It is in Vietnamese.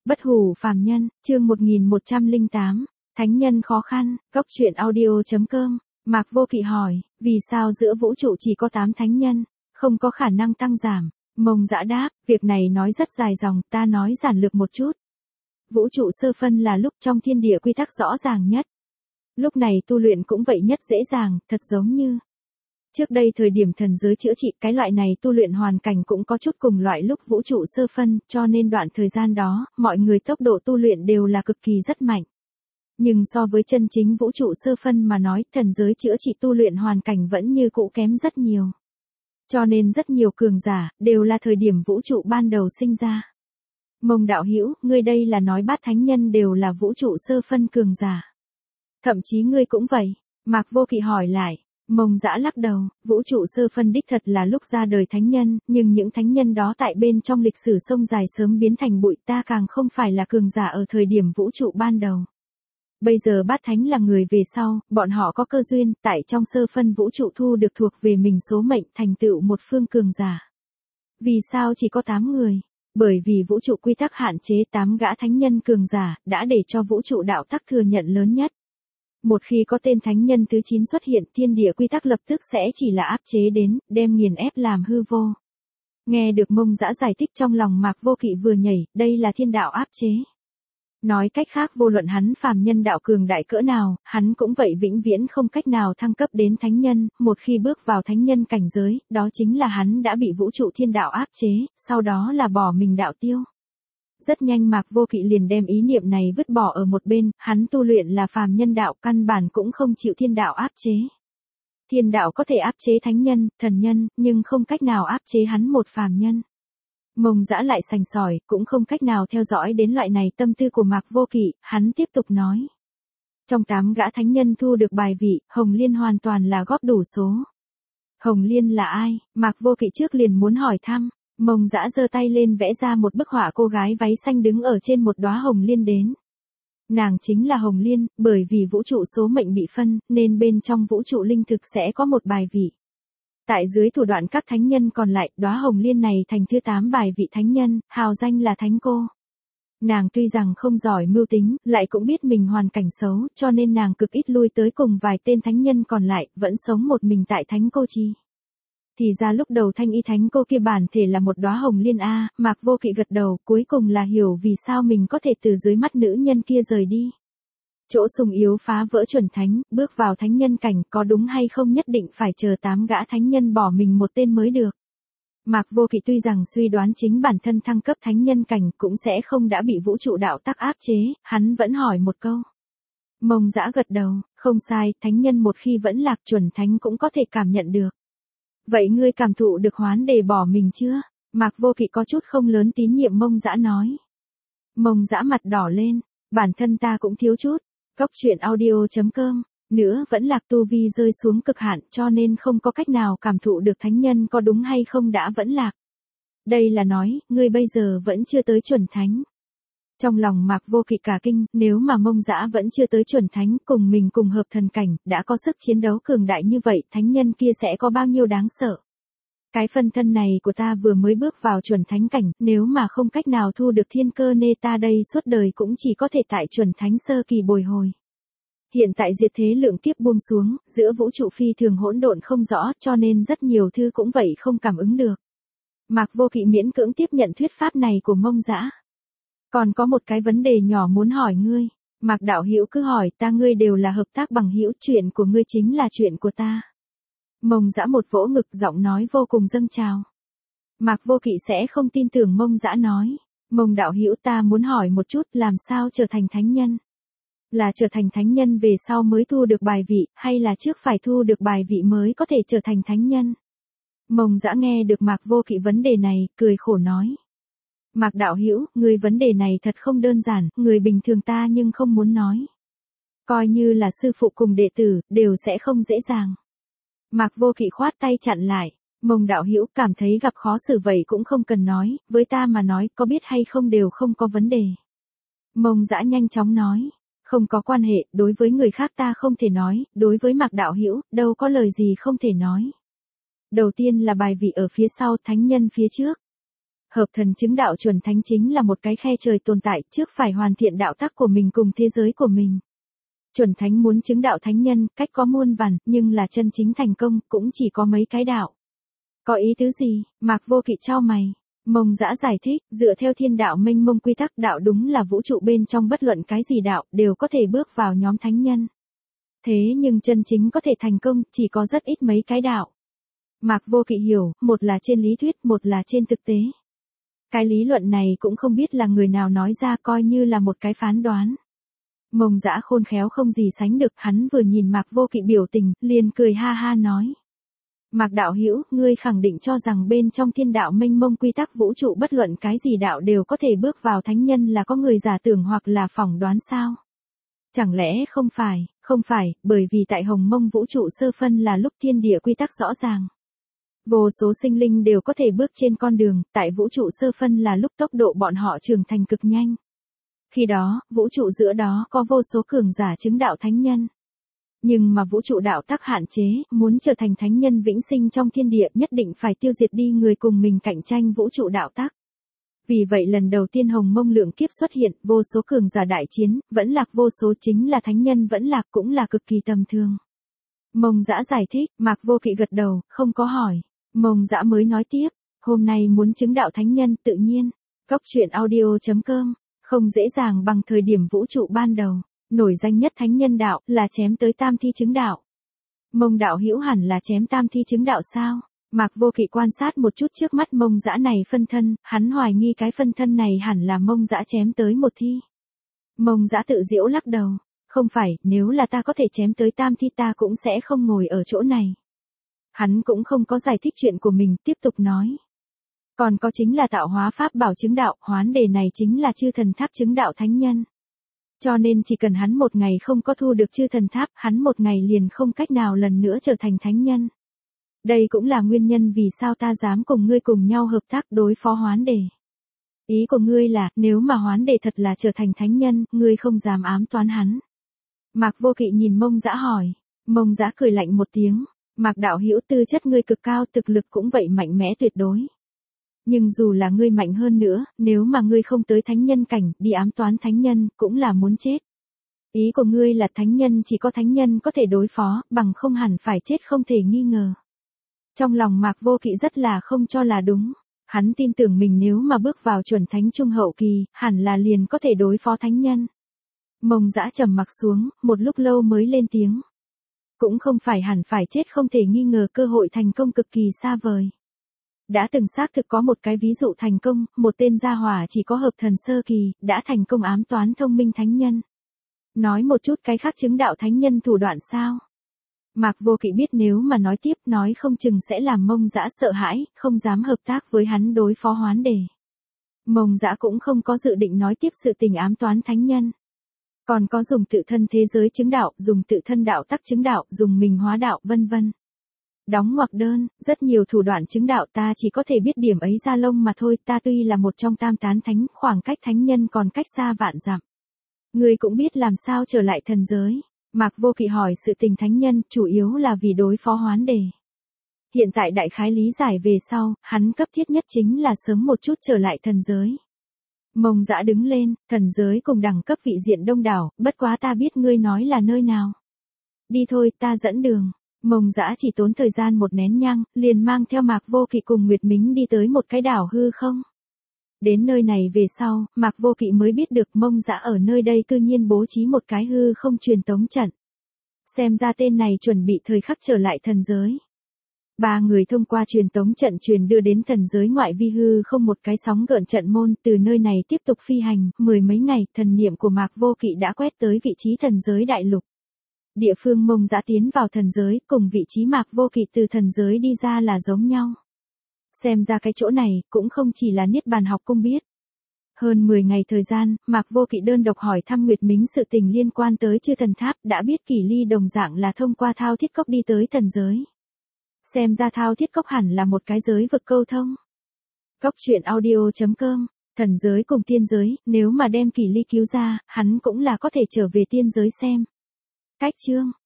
Bất hủ phàm nhân, chương 1108, thánh nhân khó khăn, góc truyện audio.com. Mạc Vô Kỵ hỏi, vì sao giữa vũ trụ chỉ có 8 thánh nhân, không có khả năng tăng giảm? Mông Dã đáp, việc này nói rất dài dòng, ta nói giản lược một chút. Vũ trụ sơ phân là lúc trong thiên địa quy tắc rõ ràng nhất. Lúc này tu luyện cũng vậy nhất dễ dàng, thật giống như trước đây thời điểm thần giới chữa trị, cái loại này tu luyện hoàn cảnh cũng có chút cùng loại lúc vũ trụ sơ phân, cho nên đoạn thời gian đó, mọi người tốc độ tu luyện đều là cực kỳ rất mạnh. Nhưng so với chân chính vũ trụ sơ phân mà nói, thần giới chữa trị tu luyện hoàn cảnh vẫn như cũ kém rất nhiều. Cho nên rất nhiều cường giả, đều là thời điểm vũ trụ ban đầu sinh ra. Mông đạo hữu, ngươi đây là nói bát thánh nhân đều là vũ trụ sơ phân cường giả. Thậm chí ngươi cũng vậy. Mạc Vô Kỵ hỏi lại. Mông Dã lắc đầu, vũ trụ sơ phân đích thật là lúc ra đời thánh nhân, nhưng những thánh nhân đó tại bên trong lịch sử sông dài sớm biến thành bụi, ta càng không phải là cường giả ở thời điểm vũ trụ ban đầu. Bây giờ bát thánh là người về sau, bọn họ có cơ duyên, tại trong sơ phân vũ trụ thu được thuộc về mình số mệnh, thành tựu một phương cường giả. Vì sao chỉ có 8 người? Bởi vì vũ trụ quy tắc hạn chế 8 gã thánh nhân cường giả, đã để cho vũ trụ đạo tắc thừa nhận lớn nhất. Một khi có tên thánh nhân thứ 9 xuất hiện, thiên địa quy tắc lập tức sẽ chỉ là áp chế đến, đem nghiền ép làm hư vô. Nghe được Mông Dã giải thích, trong lòng Mạc Vô Kỵ vừa nhảy, đây là thiên đạo áp chế. Nói cách khác, vô luận hắn phàm nhân đạo cường đại cỡ nào, hắn cũng vậy vĩnh viễn không cách nào thăng cấp đến thánh nhân, một khi bước vào thánh nhân cảnh giới, đó chính là hắn đã bị vũ trụ thiên đạo áp chế, sau đó là bỏ mình đạo tiêu. Rất nhanh Mạc Vô Kỵ liền đem ý niệm này vứt bỏ ở một bên, hắn tu luyện là phàm nhân đạo, căn bản cũng không chịu thiên đạo áp chế. Thiên đạo có thể áp chế thánh nhân, thần nhân, nhưng không cách nào áp chế hắn một phàm nhân. Mông Dã lại sành sỏi, cũng không cách nào theo dõi đến loại này tâm tư của Mạc Vô Kỵ, hắn tiếp tục nói. Trong 8 gã thánh nhân thu được bài vị, Hồng Liên hoàn toàn là góp đủ số. Hồng Liên là ai? Mạc Vô Kỵ trước liền muốn hỏi thăm. Mông Dã giơ tay lên vẽ ra một bức họa cô gái váy xanh đứng ở trên một đóa hồng liên đến. Nàng chính là Hồng Liên, bởi vì vũ trụ số mệnh bị phân, nên bên trong vũ trụ linh thực sẽ có một bài vị. Tại dưới thủ đoạn các thánh nhân còn lại, đóa hồng liên này thành thứ 8 bài vị thánh nhân, hào danh là Thánh Cô. Nàng tuy rằng không giỏi mưu tính, lại cũng biết mình hoàn cảnh xấu, cho nên nàng cực ít lui tới cùng vài tên thánh nhân còn lại, vẫn sống một mình tại Thánh Cô chi. Thì ra lúc đầu Thanh Y Thánh Cô kia bản thể là một đóa hồng liên a. Mạc Vô Kỵ gật đầu, cuối cùng là hiểu vì sao mình có thể từ dưới mắt nữ nhân kia rời đi. Chỗ sùng yếu phá vỡ chuẩn thánh, bước vào thánh nhân cảnh, có đúng hay không nhất định phải chờ 8 gã thánh nhân bỏ mình một tên mới được. Mạc Vô Kỵ tuy rằng suy đoán chính bản thân thăng cấp thánh nhân cảnh cũng sẽ không đã bị vũ trụ đạo tắc áp chế, hắn vẫn hỏi một câu. Mông Dã gật đầu, không sai, thánh nhân một khi vẫn lạc chuẩn thánh cũng có thể cảm nhận được. Vậy ngươi cảm thụ được hoán đề bỏ mình chưa? Mạc Vô Kỵ có chút không lớn tín nhiệm Mông Dã nói. Mông Dã mặt đỏ lên, bản thân ta cũng thiếu chút. Góc truyện audio.com, nữa vẫn lạc tu vi rơi xuống cực hạn cho nên không có cách nào cảm thụ được thánh nhân có đúng hay không đã vẫn lạc. Đây là nói, ngươi bây giờ vẫn chưa tới chuẩn thánh. Trong lòng Mạc Vô Kỵ cả kinh, nếu mà Mông Dã vẫn chưa tới chuẩn thánh, cùng mình cùng hợp thần cảnh, đã có sức chiến đấu cường đại như vậy, thánh nhân kia sẽ có bao nhiêu đáng sợ. Cái phân thân này của ta vừa mới bước vào chuẩn thánh cảnh, nếu mà không cách nào thu được thiên cơ nê ta đây suốt đời cũng chỉ có thể tại chuẩn thánh sơ kỳ bồi hồi. Hiện tại diệt thế lượng kiếp buông xuống, giữa vũ trụ phi thường hỗn độn không rõ, cho nên rất nhiều thứ cũng vậy không cảm ứng được. Mạc Vô Kỵ miễn cưỡng tiếp nhận thuyết pháp này của Mông Dã. Còn có một cái vấn đề nhỏ muốn hỏi ngươi. Mạc đạo hữu cứ hỏi ta, ngươi đều là hợp tác bằng hữu, chuyện của ngươi chính là chuyện của ta. Mông Dã một vỗ ngực, giọng nói vô cùng dâng trào. Mạc Vô Kỵ sẽ không tin tưởng Mông Dã nói. Mông đạo hữu, ta muốn hỏi một chút, làm sao trở thành thánh nhân? Là trở thành thánh nhân về sau mới thu được bài vị, hay là trước phải thu được bài vị mới có thể trở thành thánh nhân? Mông Dã nghe được Mạc Vô Kỵ vấn đề này, cười khổ nói. Mạc đạo hữu, người vấn đề này thật không đơn giản, người bình thường ta nhưng không muốn nói. Coi như là sư phụ cùng đệ tử, đều sẽ không dễ dàng. Mạc Vô Kỵ khoát tay chặn lại. Mông đạo hữu, cảm thấy gặp khó xử vậy cũng không cần nói, với ta mà nói, có biết hay không đều không có vấn đề. Mông Dã nhanh chóng nói. Không có quan hệ, đối với người khác ta không thể nói, đối với Mạc đạo hữu, đâu có lời gì không thể nói. Đầu tiên là bài vị ở phía sau, thánh nhân phía trước. Hợp thần chứng đạo chuẩn thánh chính là một cái khe trời tồn tại, trước phải hoàn thiện đạo tắc của mình cùng thế giới của mình. Chuẩn thánh muốn chứng đạo thánh nhân, cách có muôn vàn, nhưng là chân chính thành công, cũng chỉ có mấy cái đạo. Có ý tứ gì? Mạc Vô Kỵ chau mày. Mông Dã giải thích, dựa theo thiên đạo mênh mông quy tắc, đạo đúng là vũ trụ bên trong bất luận cái gì đạo, đều có thể bước vào nhóm thánh nhân. Thế nhưng chân chính có thể thành công, chỉ có rất ít mấy cái đạo. Mạc Vô Kỵ hiểu, một là trên lý thuyết, một là trên thực tế. Cái lý luận này cũng không biết là người nào nói ra, coi như là một cái phán đoán. Mông Dã khôn khéo không gì sánh được, hắn vừa nhìn Mạc Vô Kỵ biểu tình, liền cười ha ha nói. Mạc đạo hữu, ngươi khẳng định cho rằng bên trong thiên đạo mênh mông quy tắc vũ trụ bất luận cái gì đạo đều có thể bước vào thánh nhân là có người giả tưởng hoặc là phỏng đoán sao? Chẳng lẽ không phải, bởi vì tại hồng mông vũ trụ sơ phân là lúc thiên địa quy tắc rõ ràng. Vô số sinh linh đều có thể bước trên con đường, tại vũ trụ sơ phân là lúc tốc độ bọn họ trưởng thành cực nhanh. Khi đó, vũ trụ giữa đó có vô số cường giả chứng đạo thánh nhân. Nhưng mà vũ trụ đạo tắc hạn chế, muốn trở thành thánh nhân vĩnh sinh trong thiên địa nhất định phải tiêu diệt đi người cùng mình cạnh tranh vũ trụ đạo tắc. Vì vậy lần đầu tiên hồng mông lượng kiếp xuất hiện, vô số cường giả đại chiến, vẫn lạc vô số chính là thánh nhân vẫn lạc cũng là cực kỳ tầm thường. Mông Dã giải thích, Mạc Vô Kỵ gật đầu, không có hỏi. Mông Dã mới nói tiếp, hôm nay muốn chứng đạo thánh nhân tự nhiên. Cốc truyện audio.com, không dễ dàng bằng thời điểm vũ trụ ban đầu. Nổi danh nhất thánh nhân đạo là chém tới tam thi chứng đạo. Mông đạo hữu hẳn là chém tam thi chứng đạo sao? Mạc Vô Kỵ quan sát một chút trước mắt Mông Dã này phân thân, hắn hoài nghi cái phân thân này hẳn là Mông Dã chém tới một thi. Mông Dã tự giễu lắc đầu, không phải, nếu là ta có thể chém tới tam thi ta cũng sẽ không ngồi ở chỗ này. Hắn cũng không có giải thích chuyện của mình, tiếp tục nói. Còn có chính là tạo hóa pháp bảo chứng đạo, hoán đề này chính là chư thần tháp chứng đạo thánh nhân. Cho nên chỉ cần hắn một ngày không có thu được chư thần tháp, hắn một ngày liền không cách nào lần nữa trở thành thánh nhân. Đây cũng là nguyên nhân vì sao ta dám cùng ngươi cùng nhau hợp tác đối phó hoán đề. Ý của ngươi là, nếu mà hoán đề thật là trở thành thánh nhân, ngươi không dám ám toán hắn. Mạc Vô Kỵ nhìn Mông Dã hỏi. Mông Dã cười lạnh một tiếng. Mạc đạo hữu, tư chất ngươi cực cao, thực lực cũng vậy mạnh mẽ tuyệt đối. Nhưng dù là ngươi mạnh hơn nữa, nếu mà ngươi không tới thánh nhân cảnh, đi ám toán thánh nhân, cũng là muốn chết. Ý của ngươi là thánh nhân chỉ có thánh nhân có thể đối phó, bằng không hẳn phải chết không thể nghi ngờ. Trong lòng Mạc Vô Kỵ rất là không cho là đúng. Hắn tin tưởng mình nếu mà bước vào chuẩn thánh trung hậu kỳ, hẳn là liền có thể đối phó thánh nhân. Mông Dã trầm mặc xuống, một lúc lâu mới lên tiếng. Cũng không phải hẳn phải chết không thể nghi ngờ, cơ hội thành công cực kỳ xa vời. Đã từng xác thực có một cái ví dụ thành công, một tên gia hỏa chỉ có hợp thần sơ kỳ, đã thành công ám toán thông minh thánh nhân. Nói một chút cái khác chứng đạo thánh nhân thủ đoạn sao? Mạc Vô Kỵ biết nếu mà nói tiếp nói không chừng sẽ làm Mông Dã sợ hãi, không dám hợp tác với hắn đối phó hoán đề. Mông Dã cũng không có dự định nói tiếp sự tình ám toán thánh nhân. Còn có dùng tự thân thế giới chứng đạo, dùng tự thân đạo tắc chứng đạo, dùng mình hóa đạo vân vân. Đóng ngoặc đơn, rất nhiều thủ đoạn chứng đạo ta chỉ có thể biết điểm ấy ra lông mà thôi, ta tuy là một trong tam tán thánh, khoảng cách thánh nhân còn cách xa vạn dặm. Ngươi cũng biết làm sao trở lại thần giới. Mạc Vô Kỵ hỏi sự tình thánh nhân, chủ yếu là vì đối phó hoán đề. Hiện tại đại khái lý giải về sau, hắn cấp thiết nhất chính là sớm một chút trở lại thần giới. Mông Dã đứng lên, thần giới cùng đẳng cấp vị diện đông đảo, bất quá ta biết ngươi nói là nơi nào. Đi thôi, ta dẫn đường. Mông Dã chỉ tốn thời gian một nén nhang, liền mang theo Mạc Vô Kỵ cùng Nguyệt Mính đi tới một cái đảo hư không. Đến nơi này về sau, Mạc Vô Kỵ mới biết được Mông Dã ở nơi đây cư nhiên bố trí một cái hư không truyền tống trận. Xem ra tên này chuẩn bị thời khắc trở lại thần giới. Ba người thông qua truyền tống trận truyền đưa đến thần giới ngoại vi hư không một cái sóng gợn trận môn, từ nơi này tiếp tục phi hành, mười mấy ngày, thần niệm của Mạc Vô Kỵ đã quét tới vị trí thần giới đại lục. Địa phương Mông Dã tiến vào thần giới, cùng vị trí Mạc Vô Kỵ từ thần giới đi ra là giống nhau. Xem ra cái chỗ này, cũng không chỉ là Niết Bàn học cung biết. Hơn 10 ngày thời gian, Mạc Vô Kỵ đơn độc hỏi thăm Nguyệt Mính sự tình liên quan tới chư thần tháp, đã biết Kỷ Ly đồng dạng là thông qua Thao Thiết Cốc đi tới thần giới. Xem ra Thao Thiết Cốc hẳn là một cái giới vực câu thông. Cốc truyện audio.com, thần giới cùng tiên giới, nếu mà đem Kỷ Ly cứu ra, hắn cũng là có thể trở về tiên giới xem. Cách chương